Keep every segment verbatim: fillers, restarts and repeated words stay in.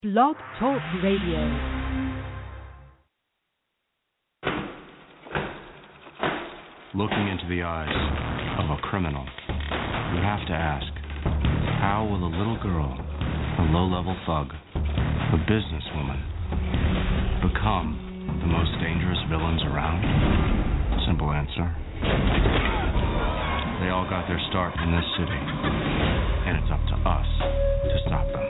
Blog Talk Radio. Looking into the eyes of a criminal, you have to ask, how will a little girl, a low-level thug, a businesswoman, become the most dangerous villains around? Simple answer. They all got their start in this city, and it's up to us to stop them.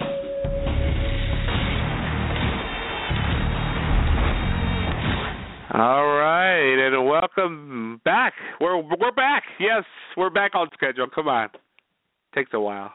All right, and welcome back. We're we're back. Yes, we're back on schedule. Come on, takes a while.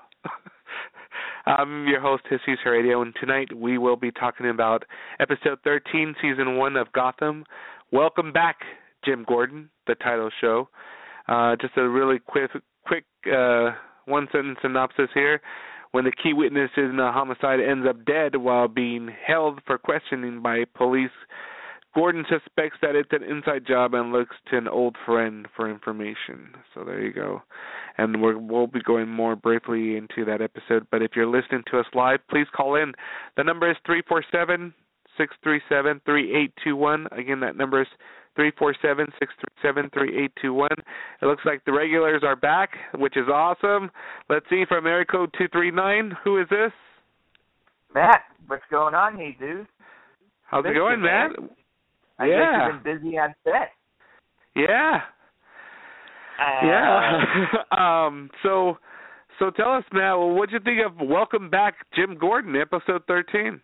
I'm your host, Jesus Radio, and tonight we will be talking about episode thirteen, season one of Gotham. Welcome back, Jim Gordon, the title show. Uh, just a really quick, quick uh, one-sentence synopsis here. When the key witness in a homicide ends up dead while being held for questioning by police, Gordon suspects that it's an inside job and looks to an old friend for information. So there you go. And we're, we'll be going more briefly into that episode. But if you're listening to us live, please call in. The number is three four seven, six three seven, three eight two one. Again, that number is three four seven, six three seven, three eight two one. It looks like the regulars are back, which is awesome. Let's see, from area code two three nine, who is this? Matt, what's going on, Jesus? How's Thank it going, you, Matt? I yeah. guess you've been busy on set. Yeah. Uh, yeah. um. So, so tell us, Matt. Well, what'd you think of Welcome Back, Jim Gordon, episode thirteen?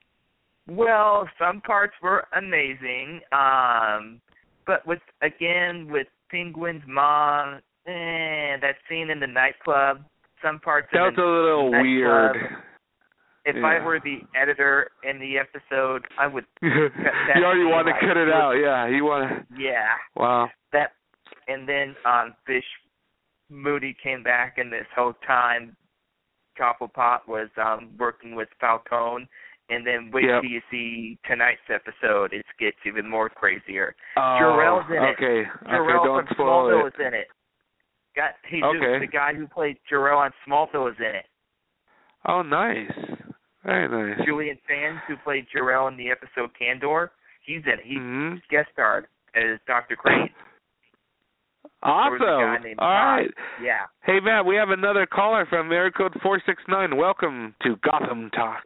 Well, some parts were amazing, um, but with again with Penguin's mom, eh, that scene in the nightclub, some parts. That was a little weird. If yeah. I were the editor in the episode, I would cut that. You already want to like, cut it out, yeah. You want to. Yeah. Wow. That, and then um, Fish Moody came back, and this whole time, Cobblepot was um, working with Falcone. And then wait yep. till you see tonight's episode. It gets even more crazier. Oh, Jor-El's in okay. it. Jor-El okay, don't from spoil Smallville it. is in it. Got he okay. the guy who played Jor-El on Smallville is in it. Oh, nice. Very nice. Julian Sands, who played Jor-El in the episode Candor, he's in it. He's mm-hmm. guest starred as Doctor Crane. Awesome. All Todd. right. Yeah. Hey, Matt, we have another caller from area code four six nine. Welcome to Gotham Talk.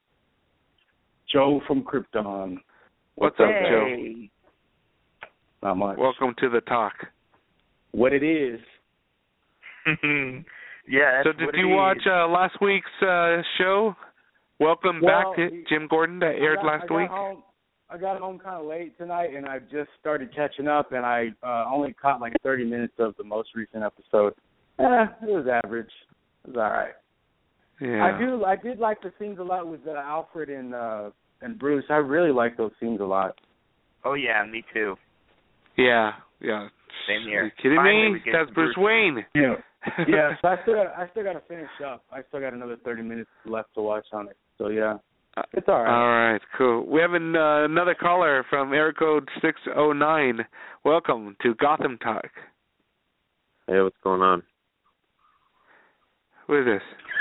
Joe from Krypton. What's, What's up, hey. Joe? Not much. Welcome to the talk. What it is. yeah. So did you watch uh, last week's uh, show? Welcome well, back to Jim Gordon that aired got, last I week. Home, I got home kind of late tonight, and I just started catching up, and I uh, only caught like thirty minutes of the most recent episode. Eh, it was average. It was all right. Yeah. I do. I did like the scenes a lot with uh, Alfred and uh, and Bruce. I really like those scenes a lot. Oh yeah, me too. Yeah, yeah. Same here. Are you kidding Finally, me? That's Bruce, Bruce Wayne. Yeah. yeah. So I still, got, I still got to finish up. I still got another thirty minutes left to watch on it. So yeah, it's all right. All right, cool. We have an, uh, another caller from area code six oh nine. Welcome to Gotham Talk. Hey, what's going on? Who is this?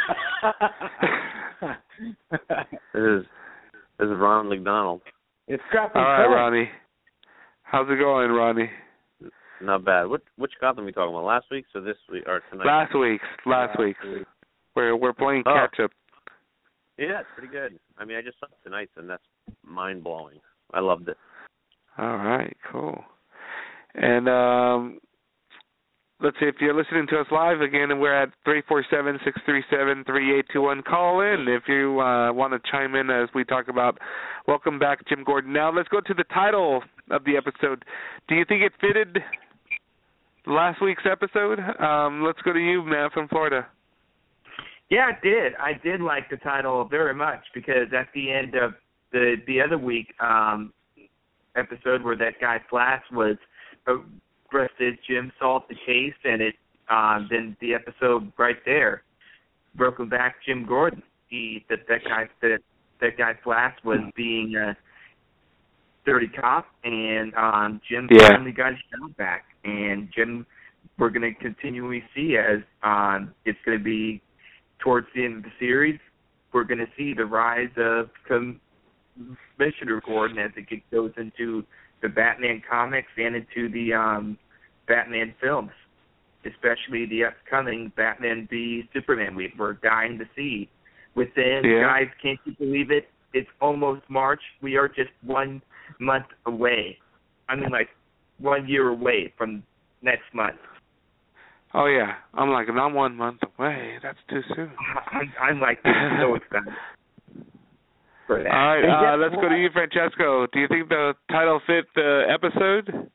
this is this is Ron McDonald. It's Scrappy. All right, Ronnie. How's it going, Ronnie? Not bad. What which Gotham are we talking about? Last week's or this week or tonight? Last week's. Last week's. Week. We're we're playing oh. catch up. Yeah, it's pretty good. I mean, I just saw tonight's, and that's mind blowing. I loved it. All right, cool. And um, let's see, if you're listening to us live again, and we're at three four seven, six three seven, three eight two one. Call in if you uh, want to chime in as we talk about Welcome Back, Jim Gordon. Now let's go to the title of the episode. Do you think it fitted last week's episode? Um, let's go to you, man, from Florida. Yeah, I did. I did like the title very much because at the end of the the other week um, episode where that guy Flash was arrested, Jim solved the case, and it um, then the episode right there, Welcome Back, Jim Gordon. He that that guy that that guy Flash was being a dirty cop, and um, Jim yeah. finally got his job back, and Jim we're going to continually see as um, it's going to be towards the end of the series, we're going to see the rise of Commissioner Gordon as it goes into the Batman comics and into the um, Batman films, especially the upcoming Batman v Superman we, we're dying to see. Within, yeah. guys, can't you believe it? It's almost March. We are just one month away. I mean, like, one year away from next month. Oh, yeah. I'm like, I'm one month away. That's too soon. I'm, I'm like, so excited for that. All right, uh, let's go to you, Francesco. Do you think the title fit the episode?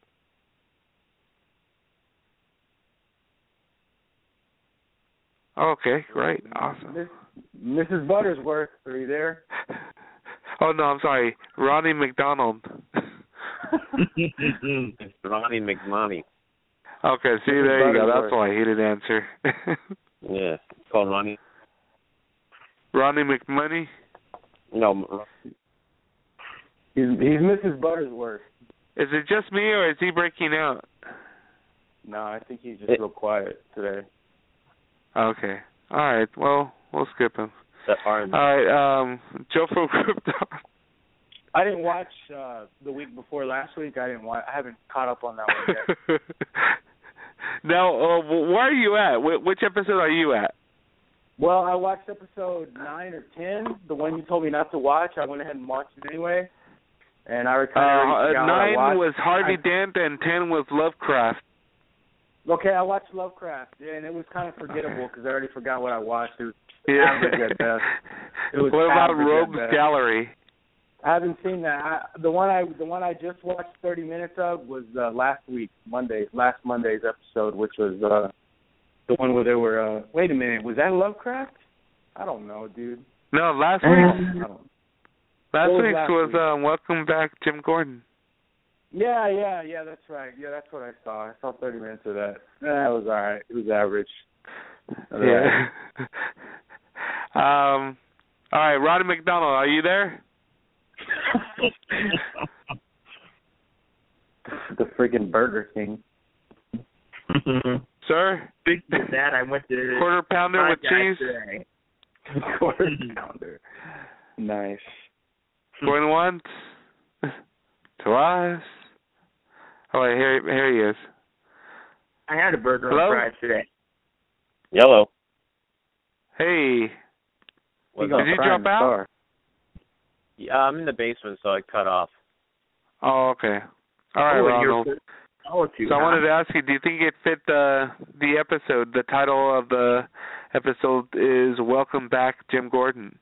Okay, great. Awesome. Miss, Missus Buttersworth, are you there? Oh, no, I'm sorry. Ronnie McDonald. It's Ronnie McMoney. Okay, see, there you go. That's why he didn't answer. Yeah, it's called Ronnie. Ronnie McMoney? No. He's, he's Missus Buttersworth. Is it just me, or is he breaking out? No, I think he's just it, real quiet today. Okay. All right. Well, we'll skip him. All right. Um, Joe from Krypton. I didn't watch uh, the week before last week. I didn't watch. I haven't caught up on that one yet. Now, uh, where are you at? Wh- which episode are you at? Well, I watched episode nine or ten, the one you told me not to watch. I went ahead and watched it anyway, and I kind of uh, nine was Harvey I, Dent, and ten was Lovecraft. Okay, I watched Lovecraft, yeah, and it was kind of forgettable because I already forgot what I watched. It was yeah. average at best. It was what about Rogues Rogues Gallery? I haven't seen that. I, the one I the one I just watched thirty minutes of was uh, last week, Monday, last Monday's episode, which was uh, the one where there were. Uh, wait a minute, was that Lovecraft? I don't know, dude. No, last week. Last was week's last was week? um, Welcome Back, Jim Gordon. Yeah, yeah, yeah. That's right. Yeah, that's what I saw. I saw thirty minutes of that. That was all right. It was average. Yeah. um. All right, Roddy McDonald, are you there? The freaking Burger King. Sir? Speaking of that, I went to quarter pounder with cheese. Today. Quarter pounder. Nice. Going once, twice. Oh wait, here, here he is. I had a burger Hello? and fries today. Yellow. Hey. Did you drop out? Star. Yeah, I'm in the basement, so I cut off. Oh, okay. All right, oh, Ronald. Oh, so I wanted to ask you, do you think it fit the the episode? The title of the episode is Welcome Back, Jim Gordon.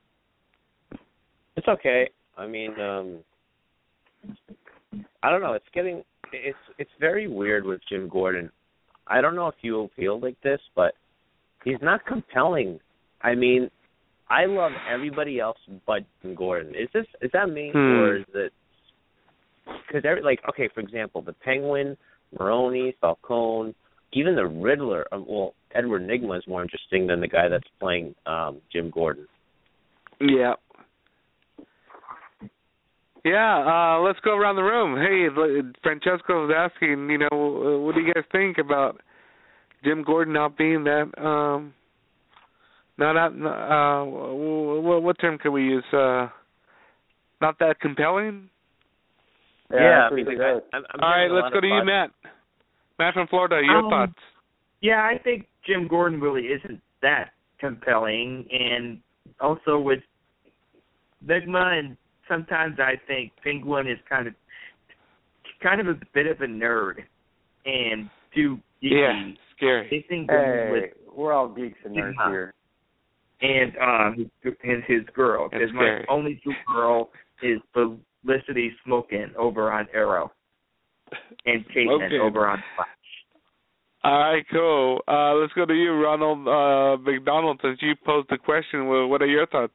It's okay. I mean, um, I don't know. It's getting it's it's very weird with Jim Gordon. I don't know if you will feel like this, but he's not compelling. I mean, I love everybody else but Jim Gordon. Is this is that me hmm. or is it? Because every like okay, for example, the Penguin, Maroni, Falcone, even the Riddler. Uh, well, Edward Nygma is more interesting than the guy that's playing um, Jim Gordon. Yeah. Yeah, uh, let's go around the room. Hey, Francesco was asking, you know, what do you guys think about Jim Gordon not being that, um, not, not uh, what, what term can we use? Uh, not that compelling? Yeah, yeah I mean, like, I, I'm, I'm all right, let's go to you, Matt. Matt from Florida, your um, thoughts? Yeah, I think Jim Gordon really isn't that compelling, and also with Nygma, and sometimes I think Penguin is kind of kind of a bit of a nerd and too geeky. Yeah, scary. They think hey, with, we're all geeks and nerds yeah. here. And um, and his girl, because my only true girl is Felicity Smokin over on Arrow, and Caitlin over on Flash. All right, cool. Uh, let's go to you, Ronald uh, McDonald. Since you posed the question, well, what are your thoughts?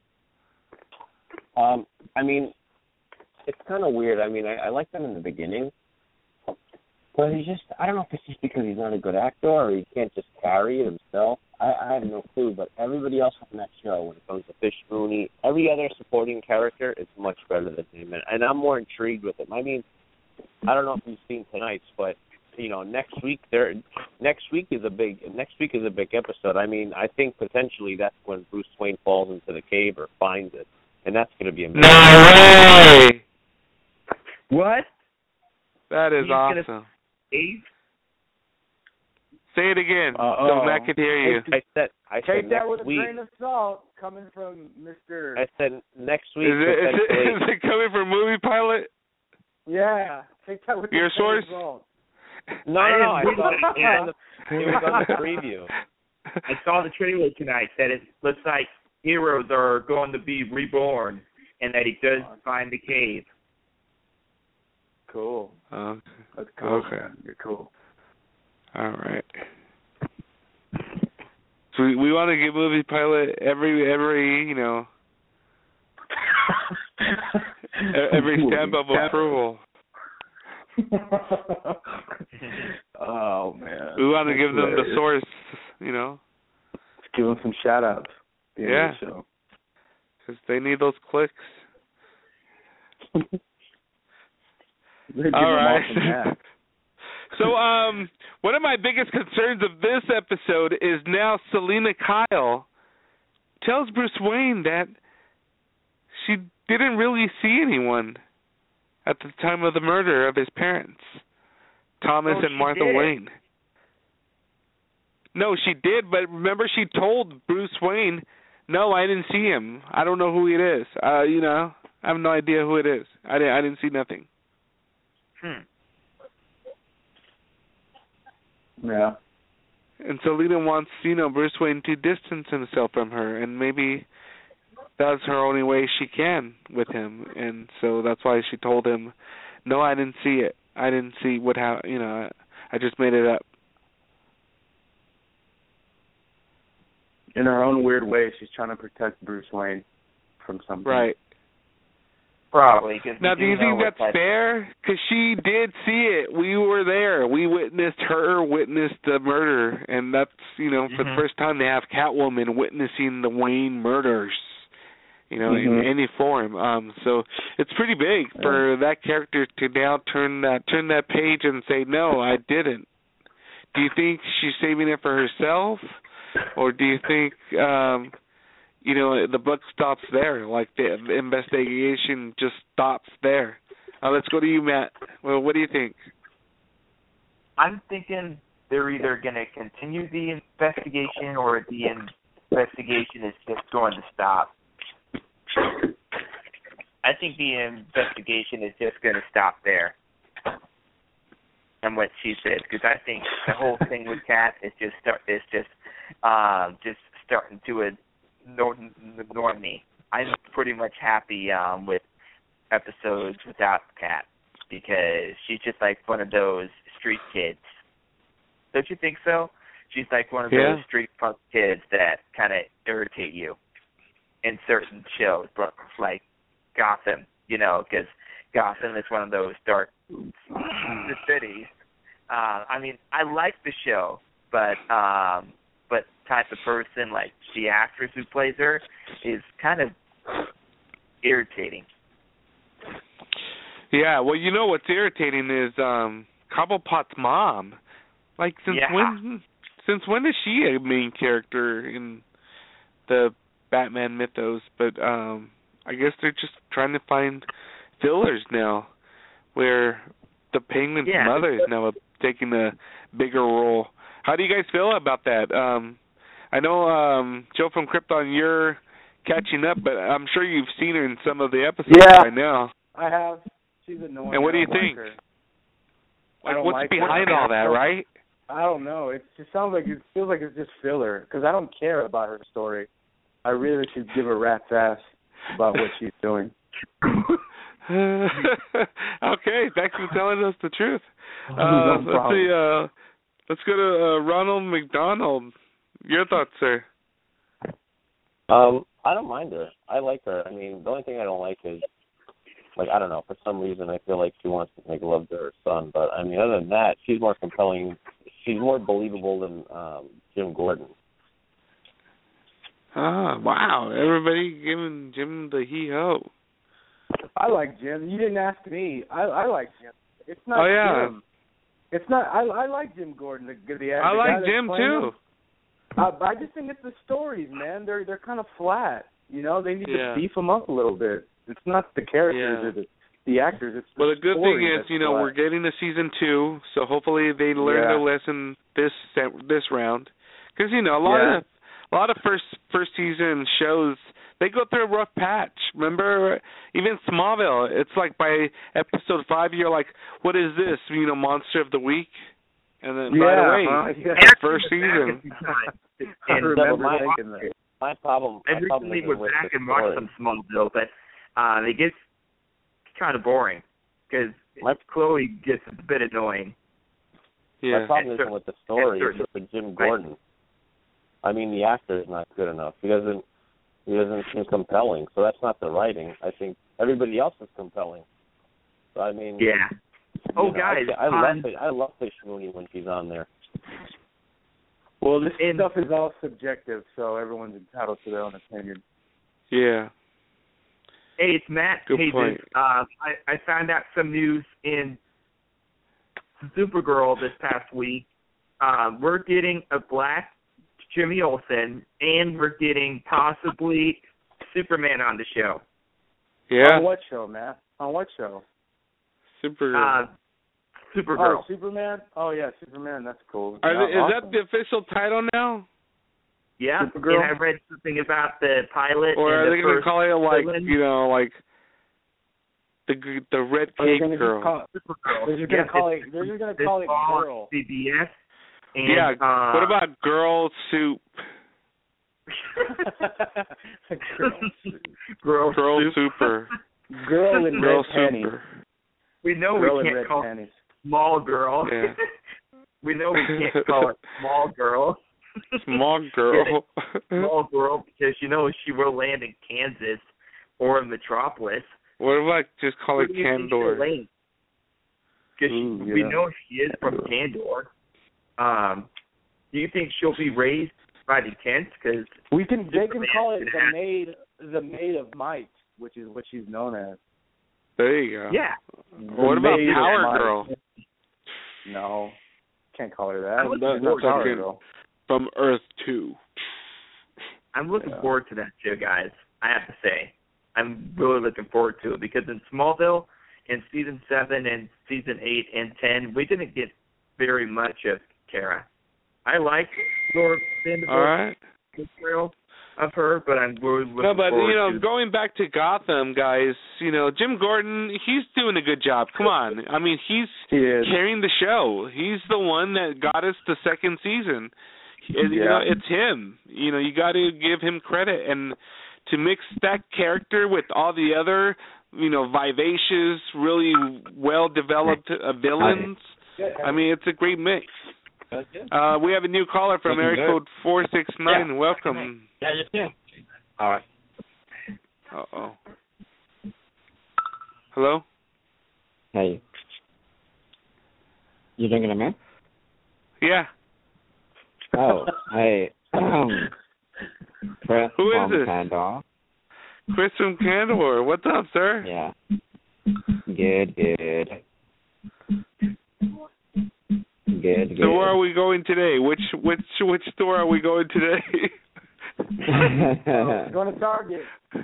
Um, I mean, it's kind of weird. I mean, I, I liked him in the beginning, but he's just, I don't know if it's just because he's not a good actor or he can't just carry it himself. I, I have no clue, but everybody else on that show, when it comes to Fish Mooney, every other supporting character is much better than him, and, and I'm more intrigued with him. I mean, I don't know if you've seen tonight's, but you know, next week there, next week is a big next week is a big episode. I mean, I think potentially that's when Bruce Wayne falls into the cave or finds it, and that's going to be amazing. No way! What? That is He's awesome. Gonna... Cave? Say it again, Uh-oh. so Matt can hear you. I said, I said Take that next with a week. grain of salt, coming from Mister I said next week. Is it, is, it, potentially. is it coming from Movie Pilot? Yeah, take that with Your a grain source? of salt. No, no, no. I didn't saw read it, it. on the, it was on the preview. I saw the trailer tonight that it looks like heroes are going to be reborn, and that he does find the cave. Cool. Okay. That's cool. Okay. Man. You're cool. All right. So we, we want to give Movie Pilot every every you know every stamp of approval. Oh man. We want to give them the hilarious. source, you know. Give them some shout outs. Yeah. Because they need those clicks. All right. So, um, one of my biggest concerns of this episode is now Selina Kyle tells Bruce Wayne that she didn't really see anyone at the time of the murder of his parents, Thomas Oh, and she Martha did. Wayne. No, she did, but remember she told Bruce Wayne, no, I didn't see him. I don't know who it is. Uh, you know, I have no idea who it is. I didn't, I didn't see nothing. Hmm. Yeah. And Selina wants, you know, Bruce Wayne to distance himself from her, and maybe that's her only way she can with him. And so that's why she told him, no, I didn't see it. I didn't see what happened. You know, I, I just made it up. In her own weird way, she's trying to protect Bruce Wayne from something. Right. Probably. Cause Now, do you think that's that... fair? Because she did see it. We were there. We witnessed her witness the murder, and that's, you know, for Mm-hmm. the first time they have Catwoman witnessing the Wayne murders, you know, Mm-hmm. in any form. Um, so it's pretty big for that character to now turn that turn that page and say, no, I didn't. Do you think she's saving it for herself, or do you think, um, you know, the book stops there, like the investigation just stops there? Uh, let's go to you, Matt. Well, what do you think? I'm thinking they're either going to continue the investigation or the investigation is just going to stop. I think the investigation is just going to stop there. And what she said, because I think the whole thing with Kat is just start is just um, just starting to annoy, annoy me. I'm pretty much happy um, with episodes without Kat because she's just like one of those street kids. Don't you think so? She's like one of Yeah. those street punk kids that kind of irritate you in certain shows, but like Gotham, you know, because Gotham is one of those dark cities. Uh, I mean, I like the show, but um, but type of person, like the actress who plays her, is kind of irritating. Yeah, well, you know what's irritating is um, Cobblepot's mom. Like, since Yeah. when? Since when is she a main character in the Batman mythos? But um, I guess they're just trying to find fillers now, where the Penguin's Yeah. mother is now taking a bigger role. How do you guys feel about that? Um, I know, um, Joe from Krypton, you're catching up, but I'm sure you've seen her in some of the episodes Yeah. by now. I have. She's annoying. And what do I you don't think? Like her. I Like, don't what's like behind her. all that, right? I don't know. It just sounds like it feels like it's just filler because I don't care about her story. I really should give a rat's ass about what she's doing. Okay, thanks for telling us the truth. Uh, No let's problem. see. Uh, let's go to uh, Ronald McDonald. Your thoughts, sir? Um, I don't mind her. I like her. I mean, the only thing I don't like is, like, I don't know, for some reason I feel like she wants to make love to her son. But, I mean, other than that, she's more compelling. She's more believable than um, Jim Gordon. Ah, wow. Everybody giving Jim the hee-ho. I like Jim. You didn't ask me. I I like Jim. It's not Oh, yeah. Jim. It's not. I I like Jim Gordon. The, the, the I guy like that's Jim playing too. him. Uh, but I just think it's the stories, man. They're they're kind of flat. You know, they need Yeah. to beef them up a little bit. It's not the characters Yeah. or the the actors. It's the Well, the good story thing is, that's you know, flat. we're getting to season two, so hopefully they learn Yeah. their lesson this this round. Because you know, a lot Yeah. of a lot of first first season shows, they go through a rough patch. Remember, even Smallville, it's like by episode five, you're like, what is this? You know, Monster of the Week. And then, by the Yeah, way, huh? Yeah. the first season. I And remember my, thinking that. My problem. I My problem recently isn't went with back the and watched story. some Smallville, but uh, it gets kind of boring because My- Chloe gets a bit annoying. Yeah. My problem And isn't cer- with the story. and It's certain- with Jim right. Gordon. I mean, the actor is not good enough. He doesn't. He doesn't seem compelling. So that's not the writing. I think everybody else is compelling. So I mean. Yeah. Oh, you know, guys, I, I on- love it. I love Fish Mooney when she's on there. Well, this And- stuff is all subjective, so everyone's entitled to their own opinion. Yeah. Hey, it's Matt Good Pages. point. Uh, I, I found out some news in Supergirl this past week. Uh, we're getting a black Jimmy Olsen, and we're getting possibly Superman on the show. Yeah. On what show, Matt? On what show? Super. Uh, Supergirl. Oh, Superman? Oh, yeah, Superman. That's cool. Are Oh, they, is awesome. that the official title now? Yeah, Supergirl? and I read something about the pilot. Or and are the they going to first call it like, villain. you know, like the g- the red Are they cake gonna girl? just call, Supergirl? they're just Yeah, gonna call it. it's- They're just gonna this call it fall on Girl. C B S. And, yeah. Uh, What about Girl Soup? Girl, Girl Soup. Super. Girl in Girl red panties. Super. we know Girl we in can't red call it panties. small girl. Yeah. we know we can't call it small girl. Small girl. small girl because you know she will land in Kansas or in Metropolis. What about just call it Where do you think Candor? she'll land? Because Ooh, we yeah. know she is from Candor. Um, do you think she'll be raised by the Kents? Because We can. They can Superman call it should the have- maid. The maid of might, which is what she's known as. There you go. yeah, What The about maid of Power might. Girl No, can't call her that. I'm looking She's not forward to Power it. Girl. from Earth Two? I'm looking Yeah. forward to that show, guys. I have to say, I'm really looking forward to it because in Smallville, in season seven and season eight and ten, we didn't get very much of Kara. I like Laura Vanderbilt's All right. portrayal of her, but I'm really looking No, but forward you know, to going back to Gotham, guys, you know, Jim Gordon, he's doing a good job. Come on, I mean, he's He is. carrying the show. He's the one that got us the second season. And, You Yeah. know, it's him. You know, you got to give him credit, and to mix that character with all the other, you know, vivacious, really well developed uh, villains. I mean, it's a great mix. Uh, we have a new caller from Looking area good. code four six nine. Welcome. Yeah, you too. All right. Uh oh. Hello? Hey. You thinking of me? Yeah. Oh, hey. Um, Chris Who is from this? Pandora. Chris from Candor. What's up, sir? Yeah. Good, good. Good, good. So where are we going today? Which which which store are we going today? Going to Target.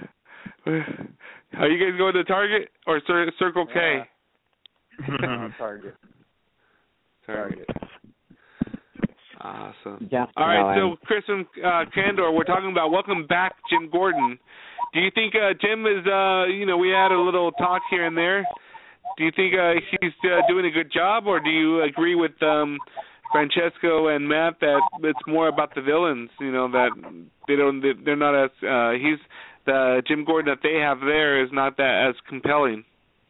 Are you guys going to Target or Cir- Circle K? Target. Target. Awesome. Yeah, All right, no, so Chris from uh, Candor, we're talking about welcome back, Jim Gordon. Do you think uh, Jim is, uh, you know, we had a little talk here and there. Do you think uh, he's uh, doing a good job, or do you agree with um, Francesco and Matt that it's more about the villains? You know, that they don't, they're not as uh, he's the Jim Gordon that they have there is not that as compelling.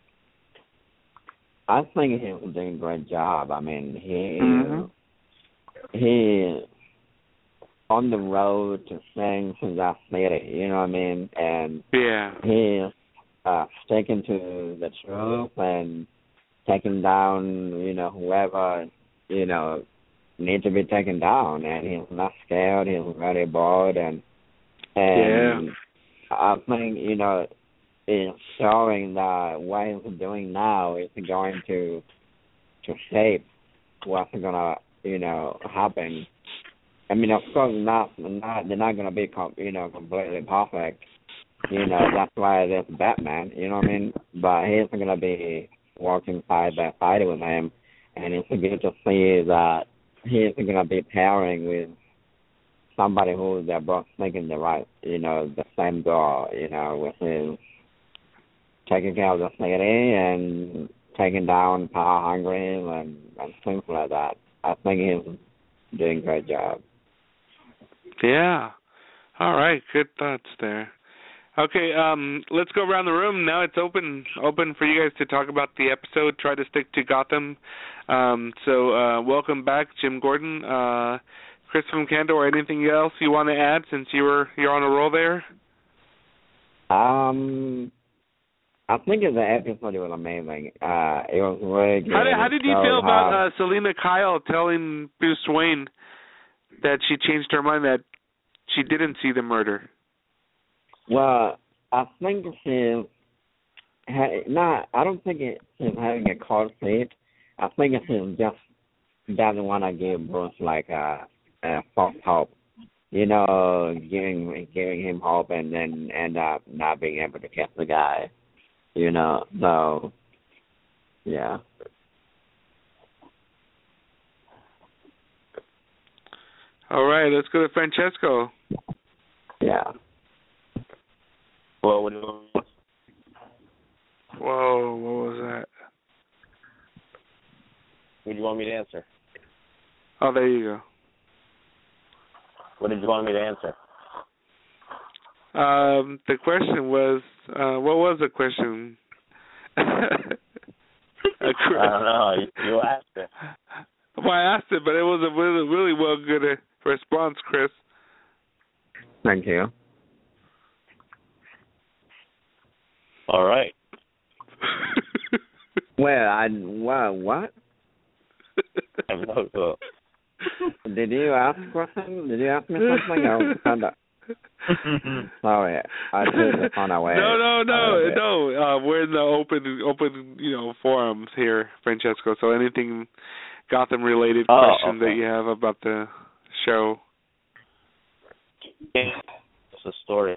I think he's doing a great job. I mean, he Mhm. he on the road to things in that city, you know what I mean? And Yeah. he's uh, sticking to the truth and taking down, you know, whoever, you know, needs to be taken down. And he's not scared. He's very bold. And, and Yeah. I think, you know, it's showing that what he's doing now is going to to shape what's gonna, you know, happen. I mean, of course, not, not they're not gonna be, com- you know, completely perfect. You know, that's why there's Batman. You know what I mean? But he's gonna be working side by side with him, and it's good to see that he's gonna be pairing with somebody who they're both thinking the right, you know, the same goal. You know, which is taking care of the city and taking down power hungry and, and things like that. I think he's doing a great job. Yeah. All right. Good thoughts there. Okay. Um, let's go around the room now. It's open open for you guys to talk about the episode. Try to stick to Gotham. Um, so uh, welcome back, Jim Gordon, uh, Chris from Cantor. Or anything else you want to add since you were you're on a roll there? Um. I think the episode was amazing. Uh, it was really good. How did, how did you feel about uh, Selina Kyle telling Bruce Wayne that she changed her mind, that she didn't see the murder? Well, I think she's not. I don't think it, she's having a cold feet. I think she just doesn't want to give Bruce like a, a false hope. You know, giving giving him hope and then end up not being able to catch the guy. You know, so, yeah. All right, let's go to Francesco. Yeah. Well, what do you want? Whoa, what was that? What do you want me to answer? Oh, there you go. What did you want me to answer? Um, the question was, uh, what was the question? I don't know. You, you asked it. Well, I asked it, but it was a really, really well good uh, response, Chris. Thank you. All right. Well, I well, what? I have no clue. Did you ask a question? Did you ask me something? I was kind of... Sorry, I took it on our way. No, no, no, no. Uh, we're in the open, open, you know, forums here, Francesco. So anything Gotham-related oh, questions okay. that you have about the show? It's a story.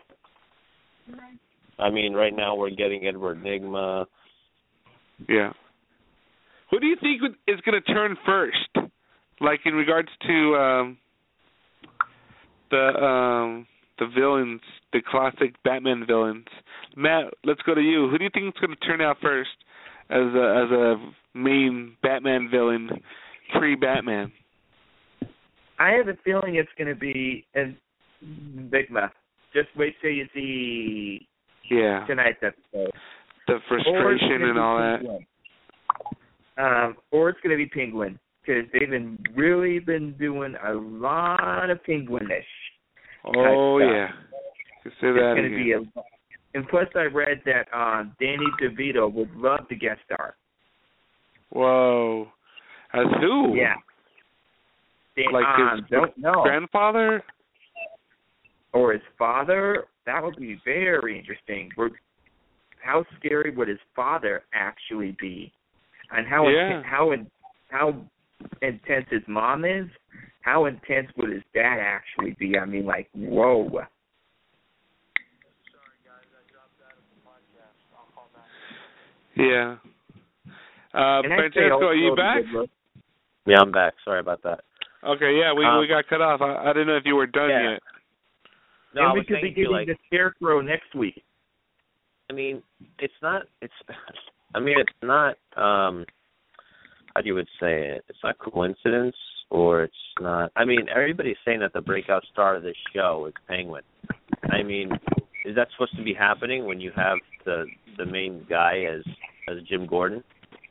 I mean, right now we're getting Edward Nygma. Yeah. Who do you think is going to turn first? Like in regards to um, the um, the villains, the classic Batman villains. Matt, let's go to you. Who do you think is going to turn out first as a, as a main Batman villain pre-Batman? I have a feeling it's going to be Nygma. Just wait till you see yeah. tonight's episode. The frustration and all Penguin. that. Um, or it's going to be Penguin, because they've been really been doing a lot of Penguin-ish. Oh, yeah. You say it's that gonna again. Be a, and plus, I read that uh, Danny DeVito would love to guest star. Whoa. As who? Yeah. Dan, like um, his don't know. grandfather? Or his father? That would be very interesting. We're, how scary would his father actually be? And how yeah. in, how in, how intense his mom is? How intense would his dad actually be? I mean, like, whoa. Yeah. Uh, Francesco, are you back? Yeah, I'm back. Sorry about that. Okay, yeah, we um, we got cut off. I, I didn't know if you were done yeah. yet. and No, we could be getting like, the Scarecrow next week. I mean, it's not. It's. I mean, it's not. Um, how do you would say it? It's not coincidence, or it's not. I mean, everybody's saying that the breakout star of this show is Penguin. I mean, is that supposed to be happening when you have the the main guy as as Jim Gordon?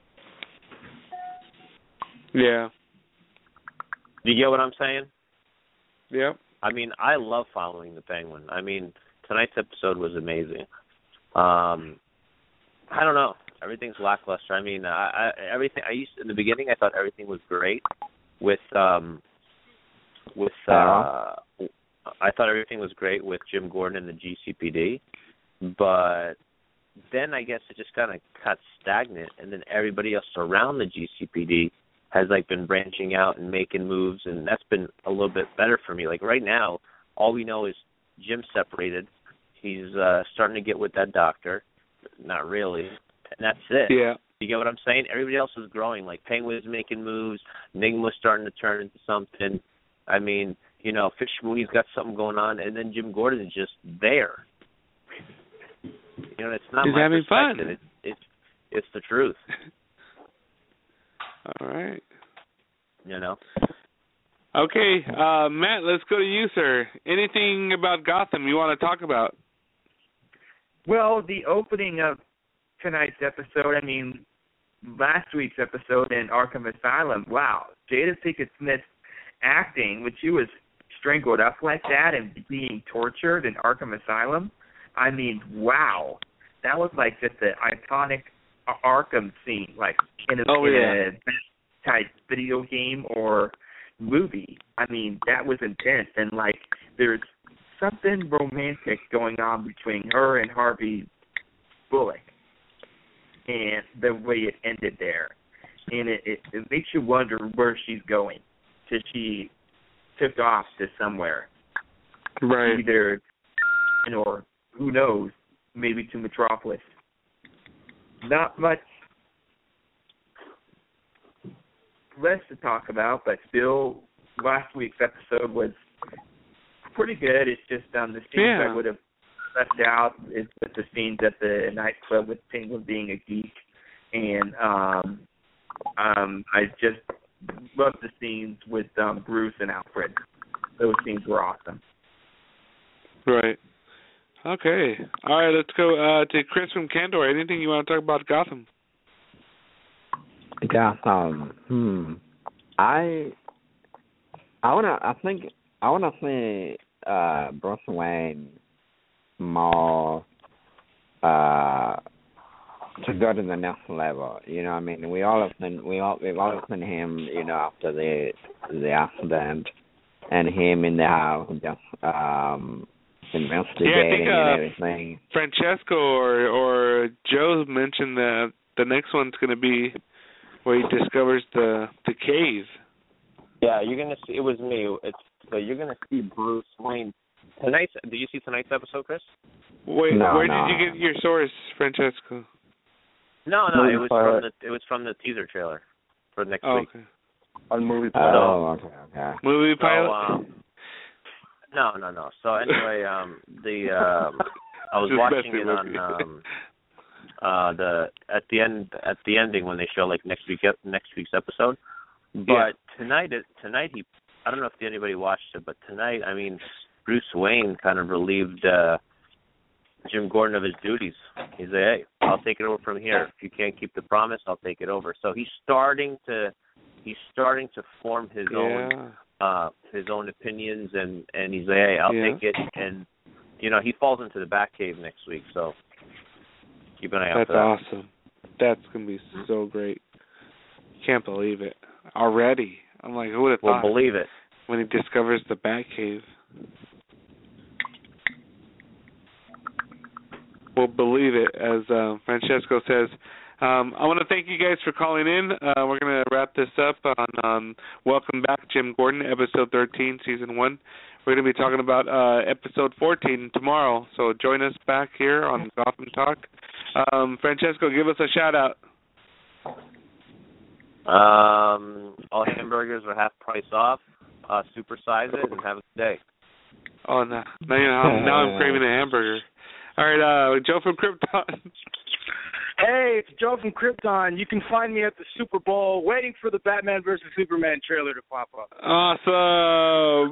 Yeah. Do you get what I'm saying? Yep. I mean, I love following the Penguin. I mean, tonight's episode was amazing. Um, I don't know. Everything's lackluster. I mean, I, I everything. I used in the beginning. I thought everything was great with um, with. Uh, I thought everything was great with Jim Gordon and the G C P D, but then I guess it just kind of got stagnant, and then everybody else around the G C P D has like been branching out and making moves, and that's been a little bit better for me. Like right now, all we know is Jim's separated. He's uh, starting to get with that doctor. Not really, and that's it. Yeah. You get what I'm saying? Everybody else is growing. Like Penguin's making moves. Nigma's starting to turn into something. I mean, you know, Fish Mooney's got something going on, and then Jim Gordon is just there. You know, it's not He's my having fun. perspective. It's, it's it's the truth. All right. You know. Okay, uh, Matt, let's go to you, sir. Anything about Gotham you want to talk about? Well, the opening of tonight's episode, I mean, last week's episode in Arkham Asylum, wow, Jada Pinkett Smith's acting, when she was strangled up like that and being tortured in Arkham Asylum, I mean, wow. That was like just an iconic Arkham scene, like in a, oh, in yeah. a type video game or movie. I mean, that was intense, and like there's something romantic going on between her and Harvey Bullock, and the way it ended there, and it, it, it makes you wonder where she's going, because she took off to somewhere, right? Either, or who knows, maybe to Metropolis. Not much less to talk about, but still, last week's episode was pretty good. It's just um, the scenes yeah. I would have left out is with the scenes at the nightclub with Penguin being a geek, and um, um, I just love the scenes with um, Bruce and Alfred. Those scenes were awesome. Right. Okay. All right, let's go uh, to Chris from Candor. Anything you want to talk about Gotham? Gotham. Hmm. I. I wanna. I think. I wanna see uh, Bruce Wayne more. Uh, to go to the next level. You know, what I mean, we all have seen. We all. We've all seen him. You know, after the the accident, and him in the house just um. investigating yeah, I think, uh, and everything. Francesco or or Joe mentioned that the next one's going to be where he discovers the the cave. Yeah, you're gonna see. It was me. It's so you're gonna see Bruce Wayne tonight's. Did you see tonight's episode, Chris? Wait, no, where no. did you get your source, Francesco? No, no, Movie it was pilot. from the it was from the teaser trailer for next Oh, week. okay. On movie pilot. Oh, okay, okay. Movie So, pilot. um, no, no, no. So anyway, um, the um, I was Just watching messing it with on you. um, uh, the at the end at the ending when they show like next week next week's episode. But Yeah. tonight it tonight he I don't know if anybody watched it, but tonight I mean Bruce Wayne kind of relieved uh, Jim Gordon of his duties. He's like, hey, I'll take it over from here. If you can't keep the promise, I'll take it over. So he's starting to he's starting to form his yeah. own uh, his own opinions, and, and he's like, hey, I'll Yeah. take it. And, you know, he falls into the Batcave next week, so keep an eye out That's for that. awesome. That's going to be so great. Can't believe it. Already. I'm like, who would have We'll thought believe it. when he discovers the Batcave? We'll believe it, as uh, Francesco says. Um, I want to thank you guys for calling in. Uh, we're going to wrap this up on um, Welcome Back, Jim Gordon, Episode thirteen, Season one. We're going to be talking about uh, Episode fourteen tomorrow, so join us back here on Gotham Talk. Um, Francesco, give us a shout-out. Um, all hamburgers are half price off. Uh, supersize it and have a good day. Oh, no. Now, you know, now I'm craving a hamburger. All right, uh, Joe from Krypton. Hey, it's Joe from Krypton. You can find me at the Super Bowl waiting for the Batman versus Superman trailer to pop up. Awesome.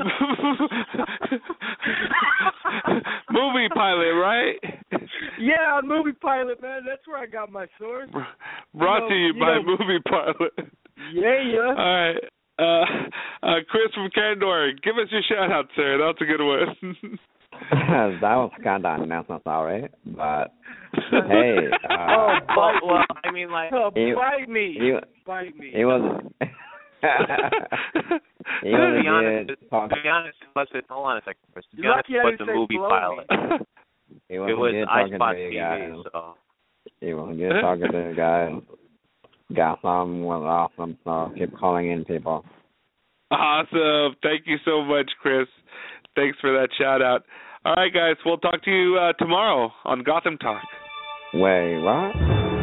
Movie pilot, right? Yeah, on Movie Pilot, man. That's where I got my source. Brought You know, to you you by know- Movie Pilot. Yeah, yeah. All right. Uh, uh, Chris from Candor, give us your shout-out, sir. That's a good one. That was kind of unnecessary, but hey, uh, Oh, Well, bite well, me. I mean, like, Oh, You- bite me. you, Bite me. it was, it to be was honest, good. to Talk, be honest, let's hold on a second, Chris. To be You're honest, lucky I with didn't the say movie blow pilot, me. it was, it was good talking iSpot to T you V. guys. So It was good talking to you guys. Gotham was awesome, so keep calling in, people. Awesome. Thank you so much, Chris. Thanks for that shout-out. All right, guys, we'll talk to you uh, tomorrow on Gotham Talk. Wait, what?